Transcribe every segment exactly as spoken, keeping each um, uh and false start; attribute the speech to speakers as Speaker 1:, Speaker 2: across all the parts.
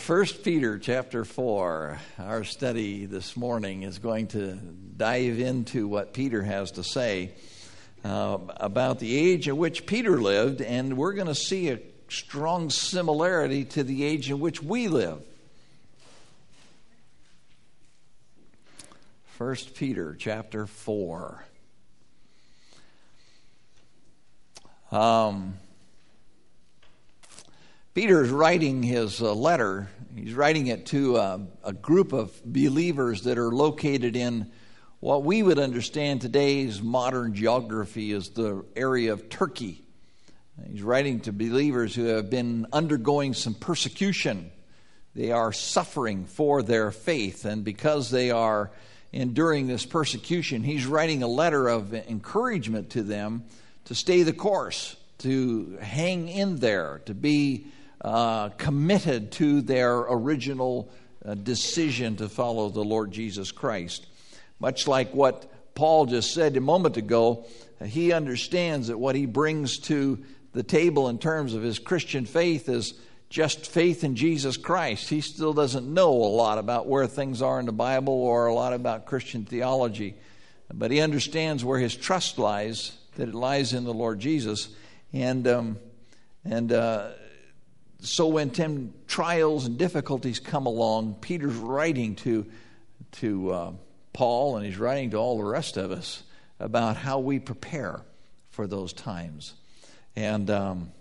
Speaker 1: First Peter chapter four, our study this morning is going to dive into what Peter has to say uh, about the age in which Peter lived, and we're going to see a strong similarity to the age in which we live. First Peter chapter four. Um... Peter is writing his uh, letter. He's writing it to uh, a group of believers that are located in what we would understand today's modern geography as the area of Turkey. He's writing to believers who have been undergoing some persecution. They are suffering for their faith, and because they are enduring this persecution, he's writing a letter of encouragement to them to stay the course, to hang in there, to be Uh, committed to their original uh, decision to follow the Lord Jesus Christ. Much like what Paul just said a moment ago, uh, he understands that what he brings to the table in terms of his Christian faith is just faith in Jesus Christ. He still doesn't know a lot about where things are in the Bible or a lot about Christian theology, but he understands where his trust lies, that it lies in the Lord Jesus. And um, and uh So when tem- trials and difficulties come along, Peter's writing to to uh, Paul, and he's writing to all the rest of us about how we prepare for those times. And um,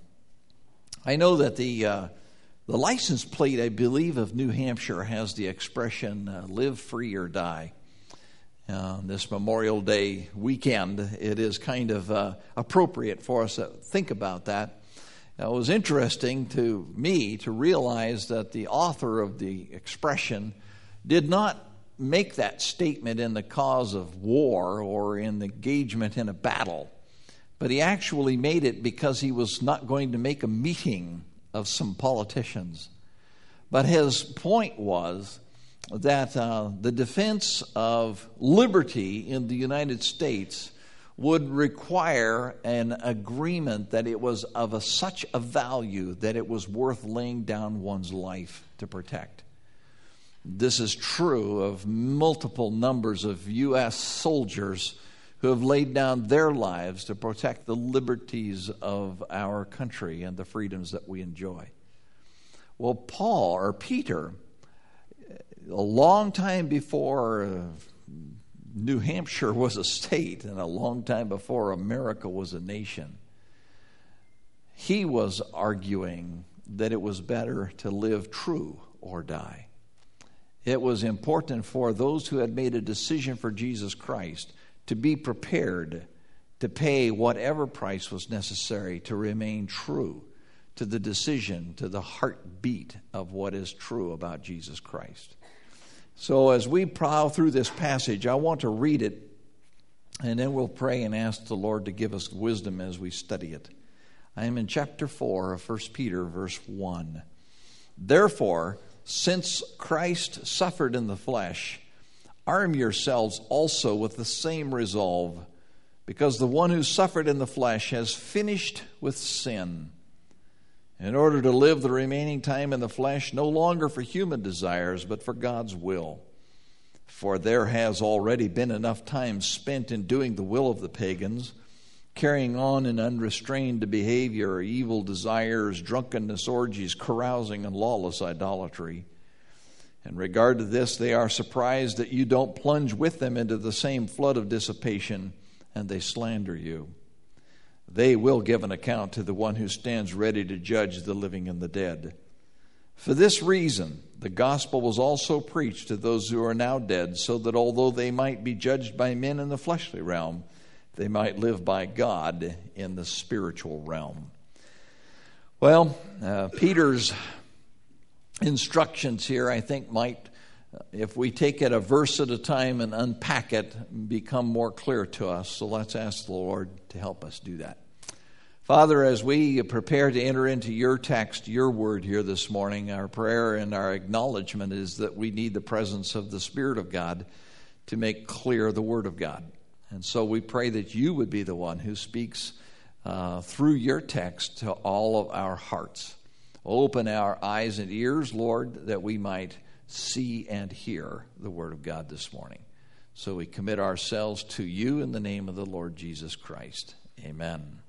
Speaker 1: I know that the uh, the license plate, I believe, of New Hampshire has the expression uh, "live free or die." Uh, this Memorial Day weekend, it is kind of uh, appropriate for us to think about that. It was interesting to me to realize that the author of the expression did not make that statement in the cause of war or in the engagement in a battle, but he actually made it because he was not going to make a meeting of some politicians. But his point was that uh, the defense of liberty in the United States would require an agreement that it was of a, such a value that it was worth laying down one's life to protect. This is true of multiple numbers of U S soldiers who have laid down their lives to protect the liberties of our country and the freedoms that we enjoy. Well, Paul, or Peter, a long time before uh, New Hampshire was a state and a long time before America was a nation, he was arguing that it was better to live true or die. It was important for those who had made a decision for Jesus Christ to be prepared to pay whatever price was necessary to remain true to the decision, to the heartbeat of what is true about Jesus Christ. So as we plow through this passage, I want to read it, and then we'll pray and ask the Lord to give us wisdom as we study it. I am in chapter four of First Peter, verse one. Therefore, since Christ suffered in the flesh, arm yourselves also with the same resolve, because the one who suffered in the flesh has finished with sin, in order to live the remaining time in the flesh, no longer for human desires, but for God's will. For there has already been enough time spent in doing the will of the pagans, carrying on in unrestrained behavior, evil desires, drunkenness, orgies, carousing, and lawless idolatry. In regard to this, they are surprised that you don't plunge with them into the same flood of dissipation, and they slander you. They will give an account to the one who stands ready to judge the living and the dead. For this reason, the gospel was also preached to those who are now dead, so that although they might be judged by men in the fleshly realm, they might live by God in the spiritual realm. Well, uh, Peter's instructions here, I think, might, if we take it a verse at a time and unpack it, become more clear to us. So let's ask the Lord to help us do that. Father, as we prepare to enter into your text, your word here this morning, our prayer and our acknowledgement is that we need the presence of the Spirit of God to make clear the word of God. And so we pray that you would be the one who speaks uh, through your text to all of our hearts. Open our eyes and ears, Lord, that we might see and hear the Word of God this morning. So we commit ourselves to you in the name of the Lord Jesus Christ. Amen.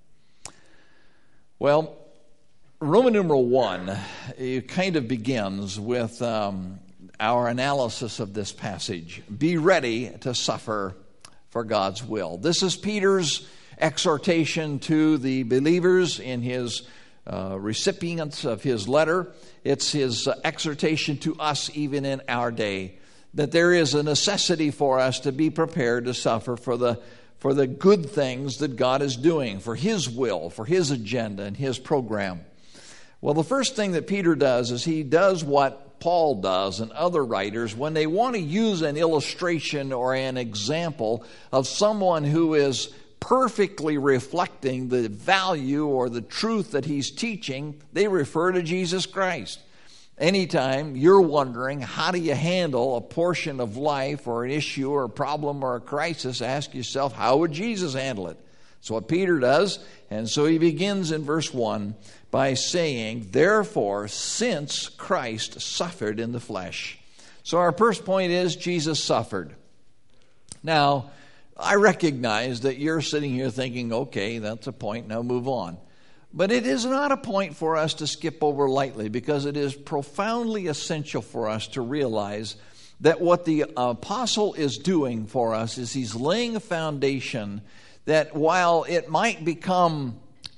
Speaker 1: Well, Roman numeral one, it kind of begins with um, our analysis of this passage. Be ready to suffer for God's will. This is Peter's exhortation to the believers in his uh, recipients of his letter. It's his uh, exhortation to us even in our day, that there is a necessity for us to be prepared to suffer for the for the good things that God is doing, for his will, for his agenda and his program. Well, the first thing that Peter does is he does what Paul does and other writers when they want to use an illustration or an example of someone who is perfectly reflecting the value or the truth that he's teaching. They refer to Jesus Christ. Anytime you're wondering how do you handle a portion of life or an issue or a problem or a crisis, ask yourself, how would Jesus handle it? That's what Peter does. And so he begins in verse one by saying, therefore, since Christ suffered in the flesh. So our first point is Jesus suffered. Now, I recognize that you're sitting here thinking, okay, that's a point, now move on. But it is not a point for us to skip over lightly, because it is profoundly essential for us to realize that what the apostle is doing for us is he's laying a foundation that while it might become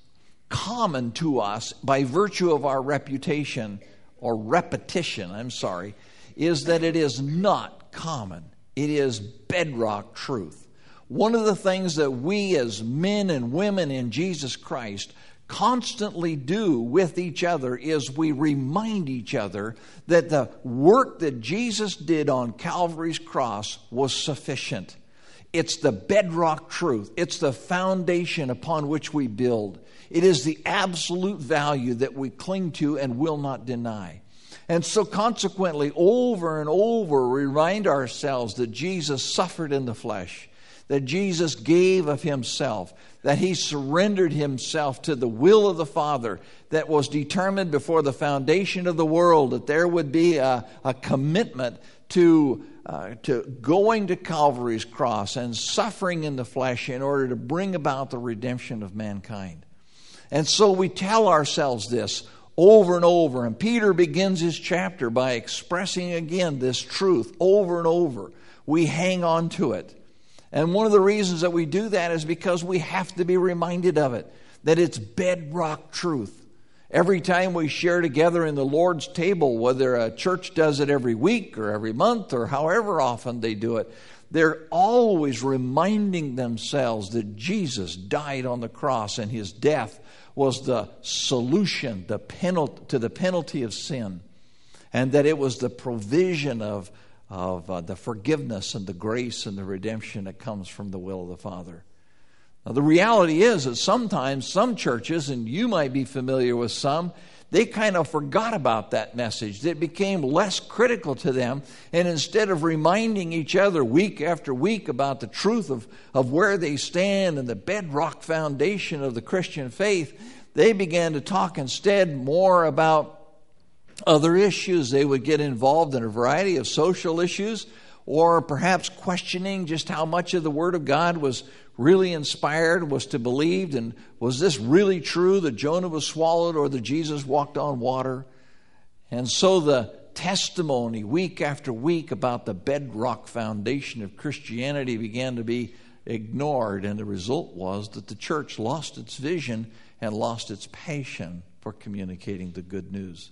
Speaker 1: common to us by virtue of our reputation or repetition, I'm sorry, is that it is not common. It is bedrock truth. One of the things that we as men and women in Jesus Christ constantly do with each other is we remind each other that the work that Jesus did on Calvary's cross was sufficient. It's the bedrock truth. It's the foundation upon which we build. It is the absolute value that we cling to and will not deny. And so consequently, over and over, we remind ourselves that Jesus suffered in the flesh, that Jesus gave of himself, that he surrendered himself to the will of the Father that was determined before the foundation of the world, that there would be a, a commitment to, uh, to going to Calvary's cross and suffering in the flesh in order to bring about the redemption of mankind. And so we tell ourselves this over and over. And Peter begins his chapter by expressing again this truth over and over. We hang on to it. And one of the reasons that we do that is because we have to be reminded of it, that it's bedrock truth. Every time we share together in the Lord's table, whether a church does it every week or every month or however often they do it, they're always reminding themselves that Jesus died on the cross and his death was the solution the penalty, to the penalty of sin, and that it was the provision of of uh, the forgiveness and the grace and the redemption that comes from the will of the Father. Now, the reality is that sometimes some churches, and you might be familiar with some, they kind of forgot about that message. It became less critical to them, and instead of reminding each other week after week about the truth of, of where they stand and the bedrock foundation of the Christian faith, they began to talk instead more about other issues. They would get involved in a variety of social issues, or perhaps questioning just how much of the Word of God was really inspired, was to believe, and was this really true that Jonah was swallowed or that Jesus walked on water? And so the testimony week after week about the bedrock foundation of Christianity began to be ignored, and the result was that the church lost its vision and lost its passion for communicating the good news.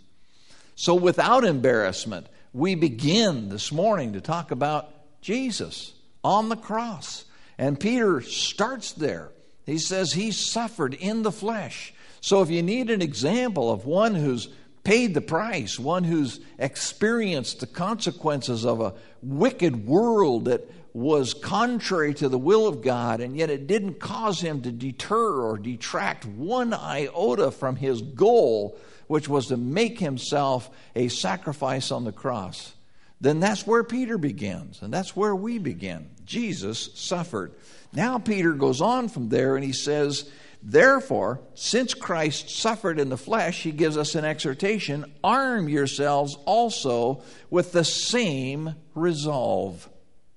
Speaker 1: So without embarrassment, we begin this morning to talk about Jesus on the cross. And Peter starts there. He says he suffered in the flesh. So if you need an example of one who's paid the price, one who's experienced the consequences of a wicked world that was contrary to the will of God, and yet it didn't cause him to deter or detract one iota from his goal, which was to make himself a sacrifice on the cross, then that's where Peter begins, and that's where we begin. Jesus suffered. Now Peter goes on from there, and he says Therefore, since Christ suffered in the flesh, he gives us an exhortation, arm yourselves also with the same resolve.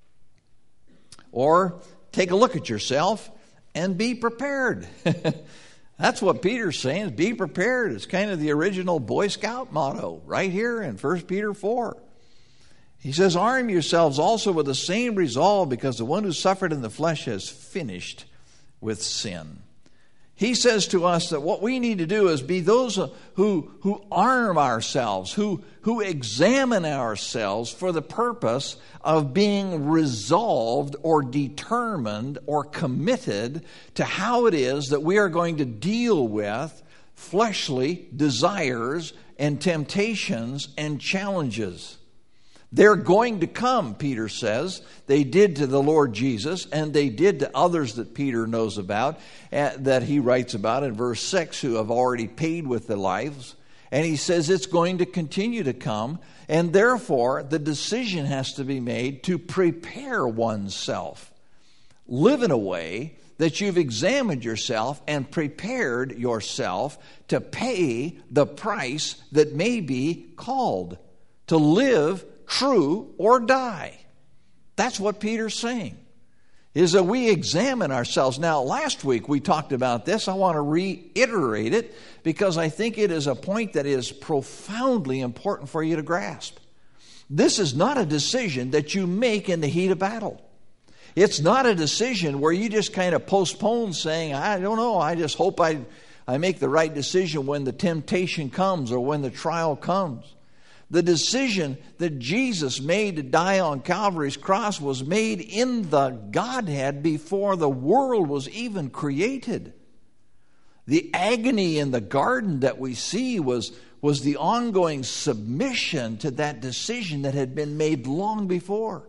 Speaker 1: Or take a look at yourself and be prepared. That's what Peter's saying, is be prepared. It's kind of the original Boy Scout motto right here in First Peter four. He says, arm yourselves also with the same resolve, because the one who suffered in the flesh has finished with sin. He says to us that what we need to do is be those who, who arm ourselves, who, who examine ourselves for the purpose of being resolved or determined or committed to how it is that we are going to deal with fleshly desires and temptations and challenges. They're going to come, Peter says. They did to the Lord Jesus, and they did to others that Peter knows about, uh, that he writes about in verse six, who have already paid with their lives. And he says it's going to continue to come, and therefore the decision has to be made to prepare oneself. Live in a way that you've examined yourself and prepared yourself to pay the price that may be called, to live true or die. That's what Peter's saying, is that we examine ourselves. Now, last week we talked about this. I want to reiterate it because I think it is a point that is profoundly important for you to grasp. This is not a decision that you make in the heat of battle. It's not a decision where you just kind of postpone saying, I don't know, I just hope I, I make the right decision when the temptation comes or when the trial comes. The decision that Jesus made to die on Calvary's cross was made in the Godhead before the world was even created. The agony in the garden that we see was, was the ongoing submission to that decision that had been made long before.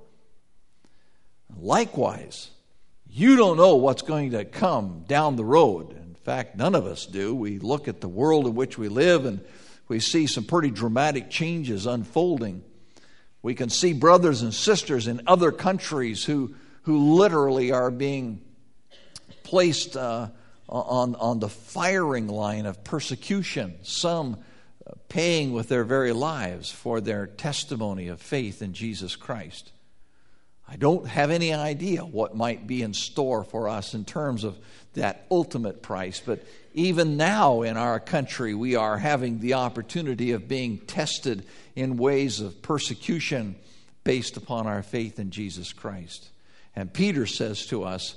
Speaker 1: Likewise, you don't know what's going to come down the road. In fact, none of us do. We look at the world in which we live and we see some pretty dramatic changes unfolding. We can see brothers and sisters in other countries who, who literally are being placed uh, on, on the firing line of persecution, some paying with their very lives for their testimony of faith in Jesus Christ. I don't have any idea what might be in store for us in terms of that ultimate price, but even now in our country, we are having the opportunity of being tested in ways of persecution based upon our faith in Jesus Christ. And Peter says to us,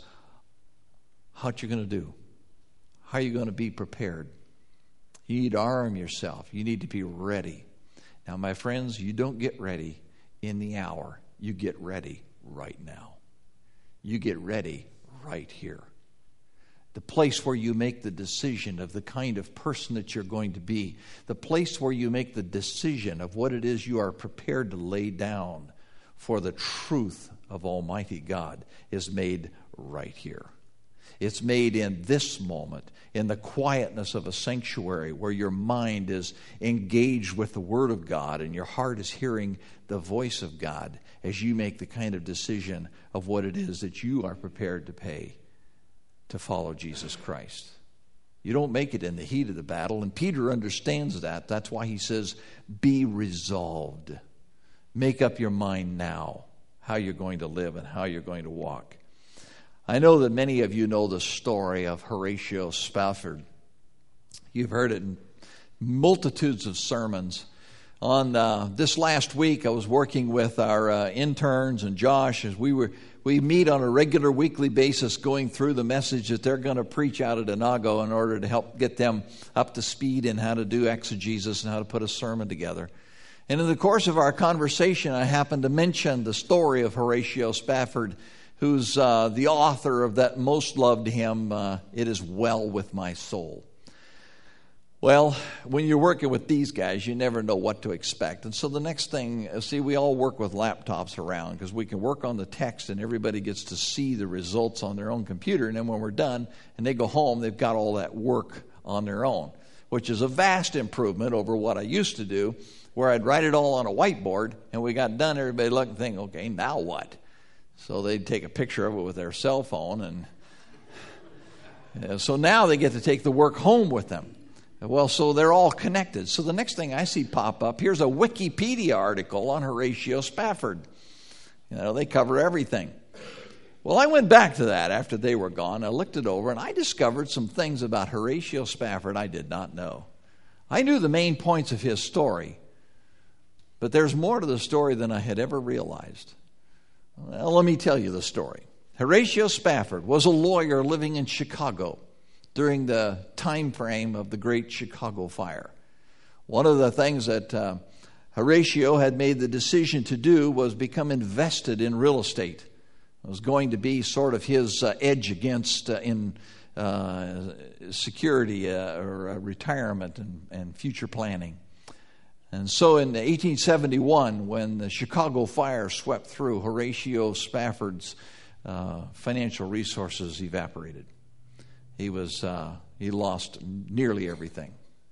Speaker 1: what you going to do? How are you going to be prepared? You need to arm yourself. You need to be ready. Now, my friends, you don't get ready in the hour. You get ready right now. You get ready right here. The place where you make the decision of the kind of person that you're going to be. The place where you make the decision of what it is you are prepared to lay down for the truth of Almighty God is made right here. It's made in this moment, in the quietness of a sanctuary where your mind is engaged with the Word of God and your heart is hearing the voice of God as you make the kind of decision of what it is that you are prepared to pay to follow Jesus Christ. You don't make it in the heat of the battle, and Peter understands that. That's why he says, be resolved. Make up your mind now how you're going to live and how you're going to walk. I know that many of you know the story of Horatio Spafford. You've heard it in multitudes of sermons. On uh, this last week, I was working with our uh, interns and Josh as we were we meet on a regular weekly basis going through the message that they're going to preach out at Inago in order to help get them up to speed in how to do exegesis and how to put a sermon together. And in the course of our conversation, I happened to mention the story of Horatio Spafford, who's uh, the author of that most loved hymn, uh, It Is Well With My Soul. Well, when you're working with these guys, you never know what to expect. And so the next thing, see, we all work with laptops around because we can work on the text and everybody gets to see the results on their own computer. And then when we're done and they go home, they've got all that work on their own, which is a vast improvement over what I used to do, where I'd write it all on a whiteboard and we got done, everybody looked and think, okay, now what? So they'd take a picture of it with their cell phone and Uh, so now they get to take the work home with them. Well, so they're all connected. So the next thing I see pop up, here's a Wikipedia article on Horatio Spafford. You know, they cover everything. Well, I went back to that after they were gone. I looked it over, and I discovered some things about Horatio Spafford I did not know. I knew the main points of his story, but there's more to the story than I had ever realized. Well, let me tell you the story. Horatio Spafford was a lawyer living in Chicago during the time frame of the Great Chicago Fire. One of the things that uh, Horatio had made the decision to do was become invested in real estate. It was going to be sort of his uh, edge against uh, in uh, security uh, or uh, retirement and, and future planning. And so in eighteen seventy-one, when the Chicago Fire swept through, Horatio Spafford's uh, financial resources evaporated. He was uh, he lost nearly everything.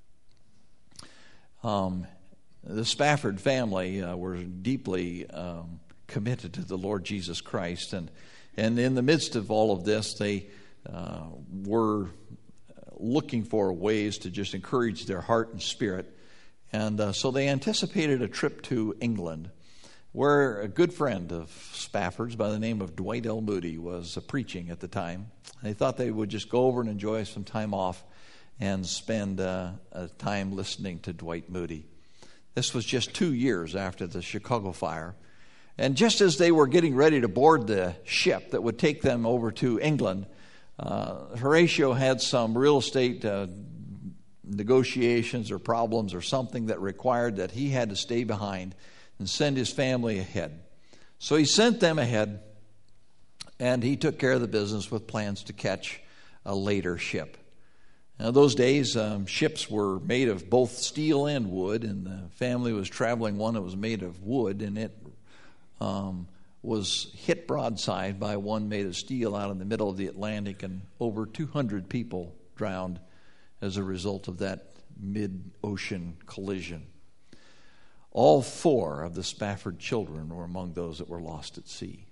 Speaker 1: Um, the Spafford family uh, were deeply um, committed to the Lord Jesus Christ, and and in the midst of all of this, they uh, were looking for ways to just encourage their heart and spirit, and uh, so they anticipated a trip to England, where a good friend of Spafford's by the name of Dwight L. Moody was uh, preaching at the time. They thought they would just go over and enjoy some time off and spend uh, a time listening to Dwight Moody. This was just two years after the Chicago Fire. And just as they were getting ready to board the ship that would take them over to England, uh, Horatio had some real estate uh, negotiations or problems or something that required that he had to stay behind and send his family ahead. So he sent them ahead, and he took care of the business with plans to catch a later ship. Now, those days, um, ships were made of both steel and wood, and the family was traveling one that was made of wood, and it um, was hit broadside by one made of steel out in the middle of the Atlantic, and over two hundred people drowned as a result of that mid-ocean collision. All four of the Spafford children were among those that were lost at sea.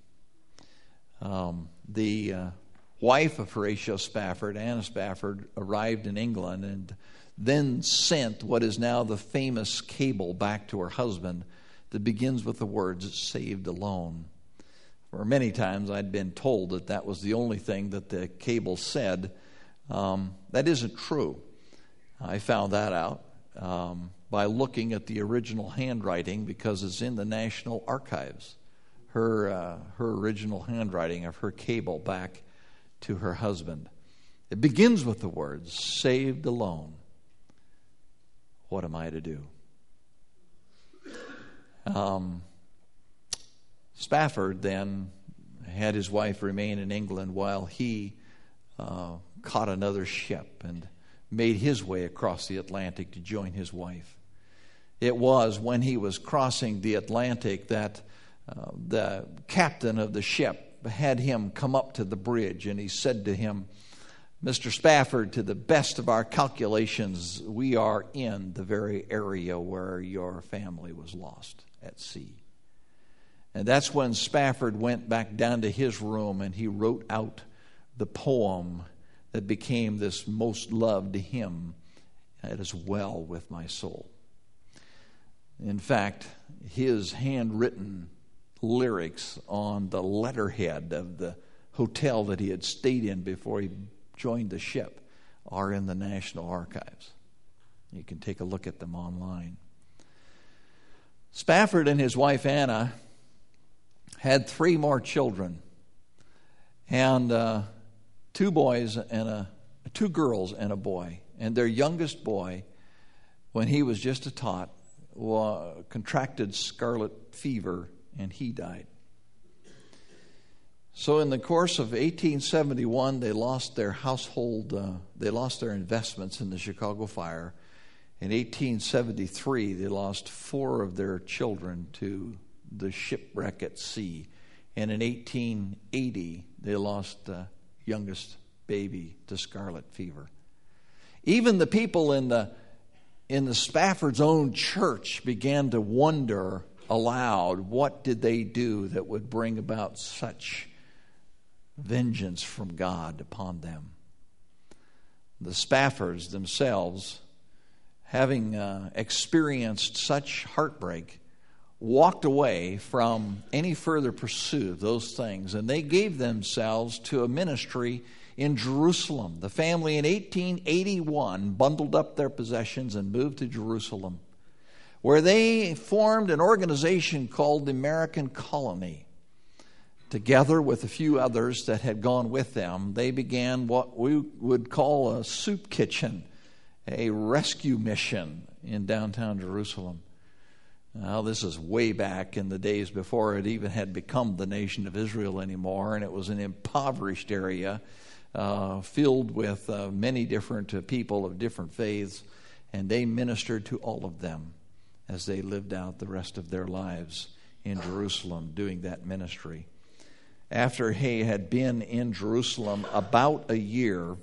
Speaker 1: Um, the uh, wife of Horatio Spafford, Anna Spafford, arrived in England and then sent what is now the famous cable back to her husband that begins with the words, "Saved alone." For many times I'd been told that that was the only thing that the cable said. Um, that isn't true. I found that out um, by looking at the original handwriting, because it's in the National Archives. Her uh, her original handwriting of her cable back to her husband. It begins with the words, "Saved alone. What am I to do?" Um, Spafford then had his wife remain in England while he uh, caught another ship and made his way across the Atlantic to join his wife. It was when he was crossing the Atlantic that uh, the captain of the ship had him come up to the bridge, and he said to him, "Mister Spafford, to the best of our calculations, we are in the very area where your family was lost at sea." And that's when Spafford went back down to his room and he wrote out the poem that became this most loved hymn, "It is well with my soul." In fact, his handwritten lyrics on the letterhead of the hotel that he had stayed in before he joined the ship are in the National Archives. You can take a look at them online. Spafford and his wife Anna had three more children, and uh, two boys and a two girls and a boy. And their youngest boy, when he was just a tot, uh, contracted scarlet fever, and he died. So in the course of eighteen seventy-one, they lost their household, uh, they lost their investments in the Chicago Fire. In eighteen seventy-three, they lost four of their children to the shipwreck at sea. And in eighteen eighty, they lost the youngest baby to scarlet fever. Even the people in the in the Spafford's own church began to wonder aloud, what did they do that would bring about such vengeance from God upon them? the Spaffords themselves, having uh, experienced such heartbreak, walked away from any further pursuit of those things, and they gave themselves to a ministry in Jerusalem. The family in eighteen eighty-one bundled up their possessions and moved to Jerusalem, where they formed an organization called the American Colony. Together with a few others that had gone with them, they began what we would call a soup kitchen, a rescue mission in downtown Jerusalem. Now, this is way back in the days before it even had become the nation of Israel anymore, and it was an impoverished area uh, filled with uh, many different uh, people of different faiths, and they ministered to all of them as they lived out the rest of their lives in Jerusalem doing that ministry. After he had been in Jerusalem about a year,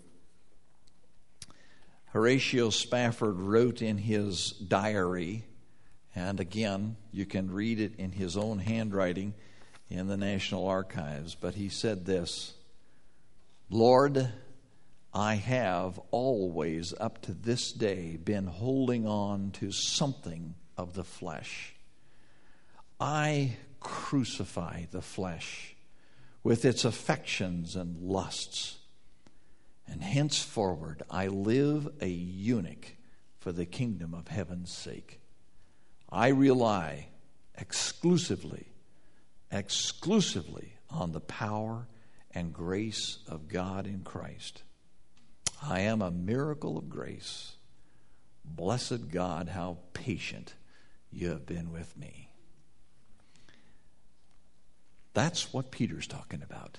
Speaker 1: Horatio Spafford wrote in his diary, and again, you can read it in his own handwriting in the National Archives, but he said this: "Lord, I have always up to this day been holding on to something of the flesh. I crucify the flesh with its affections and lusts, and henceforward I live a eunuch for the kingdom of heaven's sake. I rely exclusively, exclusively on the power and grace of God in Christ. I am a miracle of grace. Blessed God, how patient you have been with me." That's what Peter's talking about.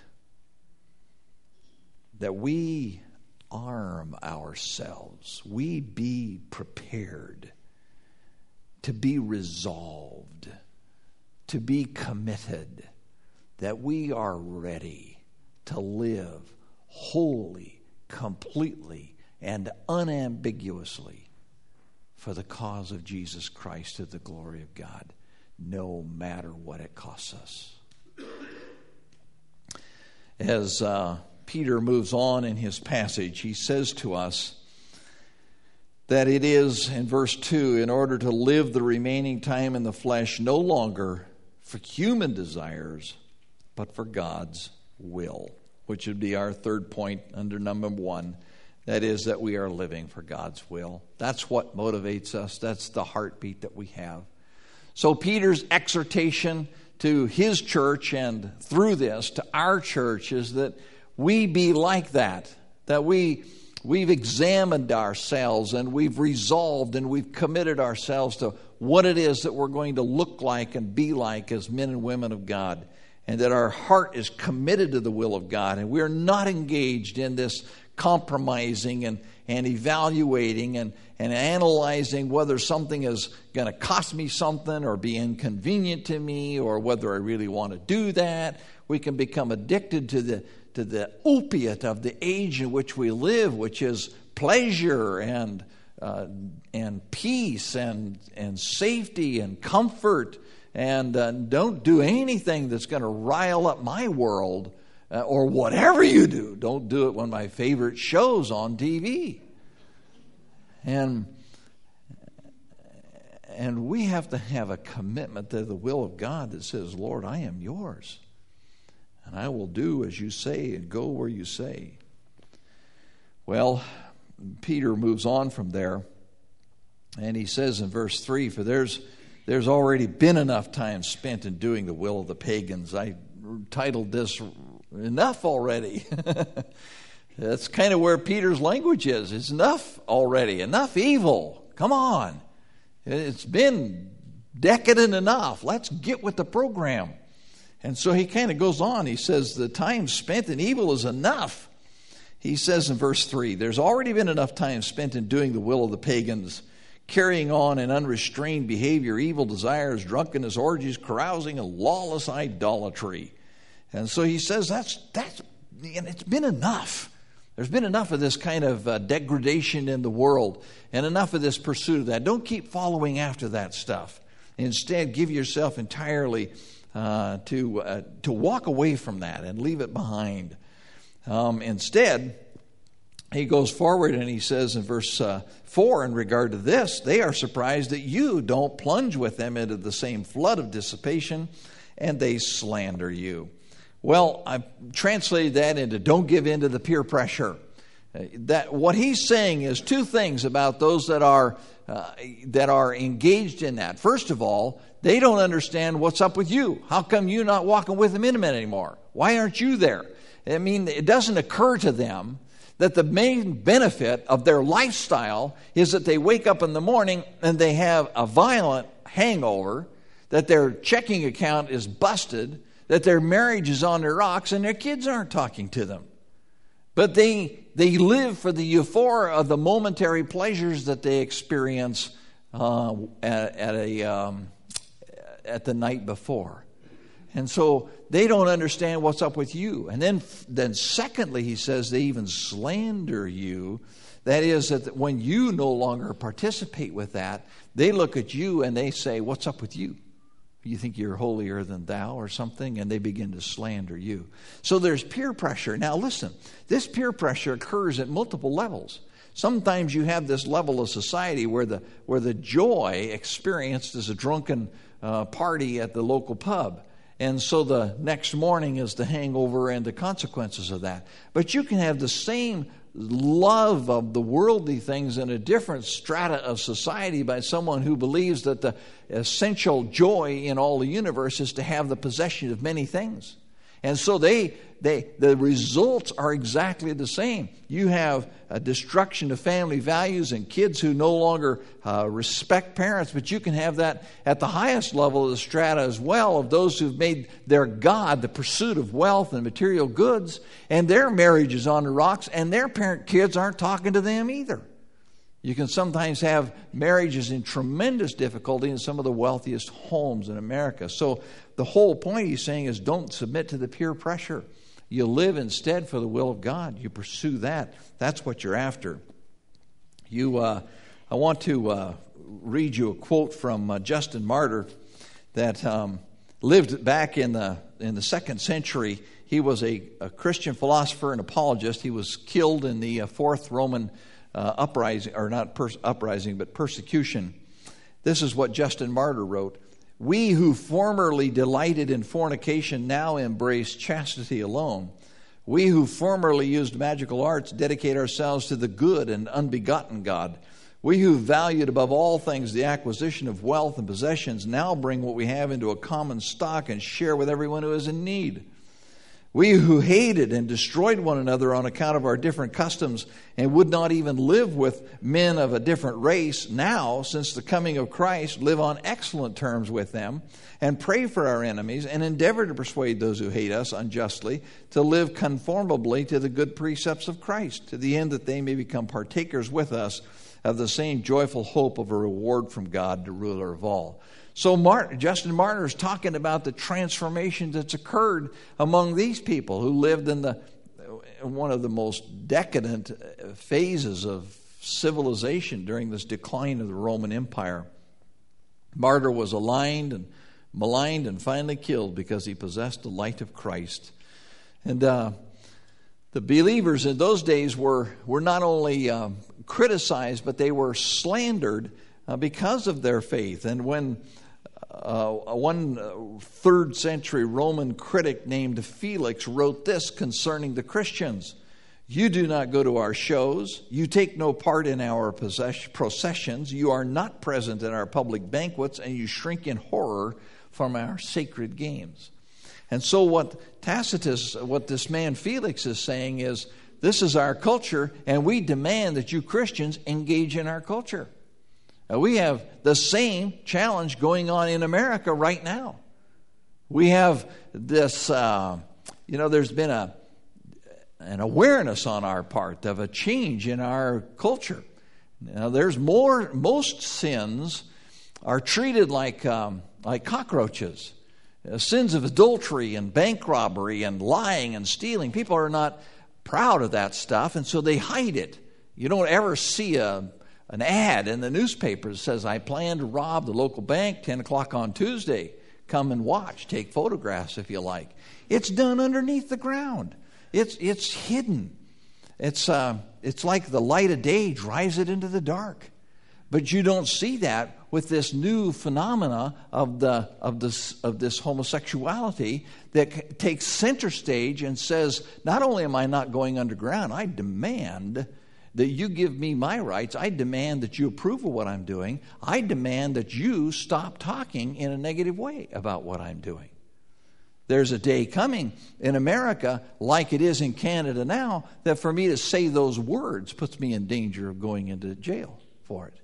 Speaker 1: That we arm ourselves, we be prepared to be resolved, to be committed, that we are ready to live wholly, completely, and unambiguously for the cause of Jesus Christ to the glory of God, no matter what it costs us. As uh, Peter moves on in his passage, he says to us that it is, in verse two, in order to live the remaining time in the flesh no longer for human desires, but for God's will, which would be our third point under number one. That is, that we are living for God's will. That's what motivates us. That's the heartbeat that we have. So Peter's exhortation to his church, and through this to our church, is that we be like that, that we, we've examined ourselves and we've resolved and we've committed ourselves to what it is that we're going to look like and be like as men and women of God, and that our heart is committed to the will of God, and we're not engaged in this compromising and, and evaluating and, and analyzing whether something is going to cost me something or be inconvenient to me, or whether I really want to do that. We can become addicted to the to the opiate of the age in which we live, which is pleasure and uh, and peace and and safety and comfort, and uh, don't do anything that's going to rile up my world. Uh, or whatever you do, don't do it when my favorite show's on T V. And, and we have to have a commitment to the will of God that says, Lord, I am yours, and I will do as you say and go where you say. Well, Peter moves on from there, and he says in verse three, for there's, there's already been enough time spent in doing the will of the pagans. I titled this, Enough Already. That's kind of where Peter's language is. It's enough already. Enough evil. Come on. It's been decadent enough. Let's get with the program. And so he kind of goes on. He says the time spent in evil is enough. He says in verse three, there's already been enough time spent in doing the will of the pagans, carrying on an unrestrained behavior, evil desires, drunkenness, orgies, carousing, and lawless idolatry. And so he says that's that's and it's been enough. There's been enough of this kind of uh, degradation in the world, and enough of this pursuit of that. Don't keep following after that stuff. Instead, give yourself entirely uh, to uh, to walk away from that and leave it behind. Um, instead, he goes forward and he says in verse uh, four, in regard to this, they are surprised that you don't plunge with them into the same flood of dissipation, and they slander you. Well, I've translated that into don't give in to the peer pressure. Uh, that what he's saying is two things about those that are uh, that are engaged in that. First of all, they don't understand what's up with you. How come you're not walking with them intimate anymore? Why aren't you there? I mean, it doesn't occur to them that the main benefit of their lifestyle is that they wake up in the morning and they have a violent hangover, that their checking account is busted, that their marriage is on the rocks, and their kids aren't talking to them. But they they live for the euphoria of the momentary pleasures that they experience uh, at, at a um, at the night before. And so they don't understand what's up with you. And then, then secondly, he says they even slander you. That is, that when you no longer participate with that, they look at you and they say, what's up with you? You think you're holier than thou or something? And they begin to slander you. So there's peer pressure. Now listen, this peer pressure occurs at multiple levels. Sometimes you have this level of society where the, where the joy experienced is a drunken uh, party at the local pub. And so the next morning is the hangover and the consequences of that. But you can have the same love of the worldly things in a different strata of society by someone who believes that the essential joy in all the universe is to have the possession of many things. And so they, they, the results are exactly the same. You have a destruction of family values and kids who no longer uh, respect parents, but you can have that at the highest level of the strata as well, of those who've made their God the pursuit of wealth and material goods, and their marriage is on the rocks, and their parent kids aren't talking to them either. You can sometimes have marriages in tremendous difficulty in some of the wealthiest homes in America. So the whole point he's saying is don't submit to the peer pressure. You live instead for the will of God. You pursue that. That's what you're after. You, uh, I want to uh, read you a quote from uh, Justin Martyr that um, lived back in the in the second century. He was a, a Christian philosopher and apologist. He was killed in the uh, Fourth Roman Uh, uprising, or not pers- uprising, but persecution. This is what Justin Martyr wrote. We who formerly delighted in fornication now embrace chastity alone. We who formerly used magical arts dedicate ourselves to the good and unbegotten God. We who valued above all things the acquisition of wealth and possessions now bring what we have into a common stock and share with everyone who is in need. We who hated and destroyed one another on account of our different customs and would not even live with men of a different race now, since the coming of Christ, live on excellent terms with them and pray for our enemies and endeavor to persuade those who hate us unjustly to live conformably to the good precepts of Christ, to the end that they may become partakers with us of the same joyful hope of a reward from God, the ruler of all. So Martin, Justin Martyr is talking about the transformation that's occurred among these people who lived in the one of the most decadent phases of civilization during this decline of the Roman Empire. Martyr was aligned and maligned and finally killed because he possessed the light of Christ. And uh, the believers in those days were, were not only uh, criticized, but they were slandered uh, because of their faith. And when Uh, one third century Roman critic named Felix wrote this concerning the Christians: you do not go to our shows, you take no part in our processions, you are not present in our public banquets, and you shrink in horror from our sacred games. And so what Tacitus, what this man Felix is saying is, this is our culture, and we demand that you Christians engage in our culture. We have the same challenge going on in America right now. We have this, uh, you know, there's been a an awareness on our part of a change in our culture. Now, there's more. Most sins are treated like um, like cockroaches. Uh, sins of adultery and bank robbery and lying and stealing. People are not proud of that stuff, and so they hide it. You don't ever see a An ad in the newspaper that says, I plan to rob the local bank ten o'clock on Tuesday. Come and watch. Take photographs if you like. It's done underneath the ground. It's, it's hidden. it's, uh, it's like the light of day drives it into the dark. But you don't see that with this new phenomena of the of this of this homosexuality that c- takes center stage and says, not only am I not going underground, I demand that you give me my rights. I demand that you approve of what I'm doing. I demand that you stop talking in a negative way about what I'm doing. There's a day coming in America, like it is in Canada now, that for me to say those words puts me in danger of going into jail for it.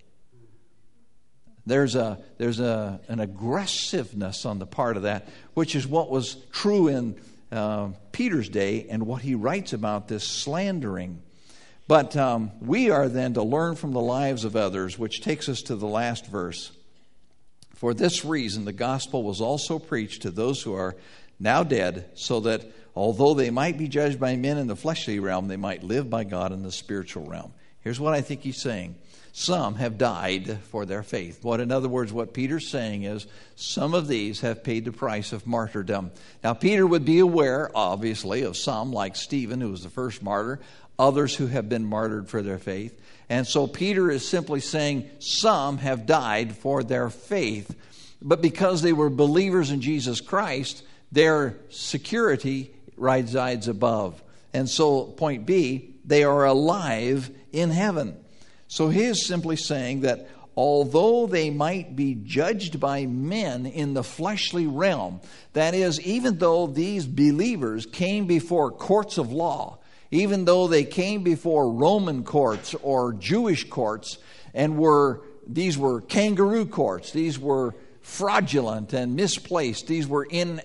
Speaker 1: There's a there's a an aggressiveness on the part of that, which is what was true in uh, Peter's day and what he writes about this slandering. But um, we are then to learn from the lives of others, which takes us to the last verse. For this reason, the gospel was also preached to those who are now dead, so that although they might be judged by men in the fleshly realm, they might live by God in the spiritual realm. Here's what I think he's saying. Some have died for their faith. What, in other words, what Peter's saying is some of these have paid the price of martyrdom. Now, Peter would be aware, obviously, of some, like Stephen, who was the first martyr, others who have been martyred for their faith. And so Peter is simply saying some have died for their faith. But because they were believers in Jesus Christ, their security resides above. And so, point B, they are alive in heaven. So he is simply saying that although they might be judged by men in the fleshly realm, that is, even though these believers came before courts of law, even though they came before Roman courts or Jewish courts, and were these were kangaroo courts, these were fraudulent and misplaced, these were in,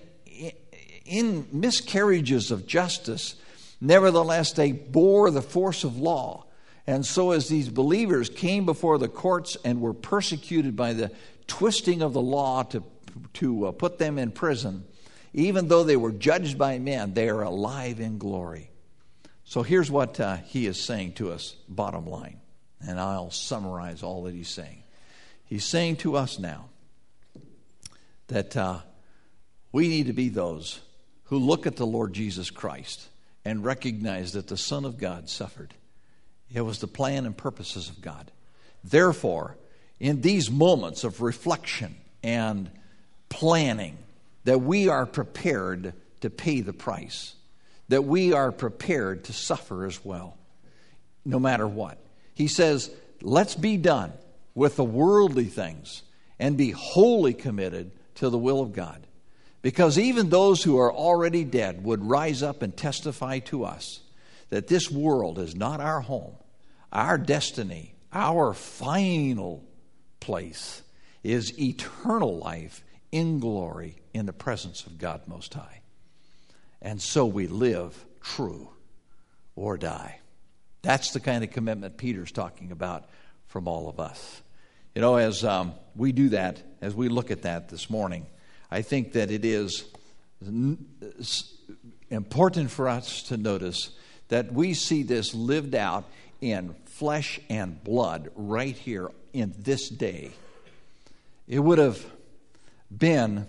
Speaker 1: in miscarriages of justice, nevertheless they bore the force of law. And so as these believers came before the courts and were persecuted by the twisting of the law to, to uh, put them in prison, even though they were judged by men, they are alive in glory. So here's what uh, he is saying to us, bottom line. And I'll summarize all that he's saying. He's saying to us now that uh, we need to be those who look at the Lord Jesus Christ and recognize that the Son of God suffered. It was the plan and purposes of God. Therefore, in these moments of reflection and planning, that we are prepared to pay the price, that we are prepared to suffer as well, no matter what. He says, let's be done with the worldly things and be wholly committed to the will of God. Because even those who are already dead would rise up and testify to us that this world is not our home. Our destiny, our final place is eternal life in glory in the presence of God Most High. And so we live true or die. That's the kind of commitment Peter's talking about from all of us. You know, as um, we do that, as we look at that this morning, I think that it is important for us to notice that we see this lived out in flesh and blood right here in this day. It would have been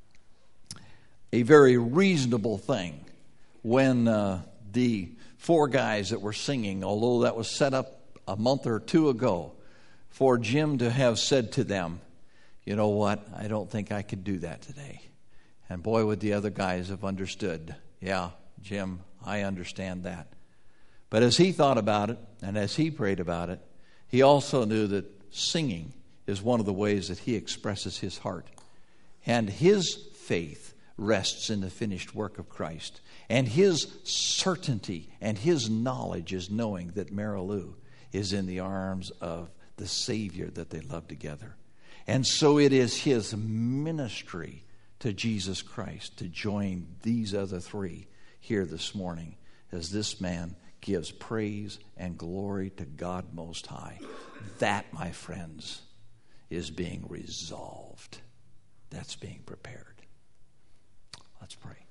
Speaker 1: a very reasonable thing when uh, the four guys that were singing, although that was set up a month or two ago, for Jim to have said to them, you know what, I don't think I could do that today. And boy, would the other guys have understood, yeah, Jim, I understand that. But as he thought about it, and as he prayed about it, he also knew that singing is one of the ways that he expresses his heart. And his faith rests in the finished work of Christ. And his certainty and his knowledge is knowing that Marilou is in the arms of the Savior that they love together. And so it is his ministry to Jesus Christ to join these other three here this morning as this man gives praise and glory to God Most High. That, my friends, is being resolved. That's being prepared. Let's pray.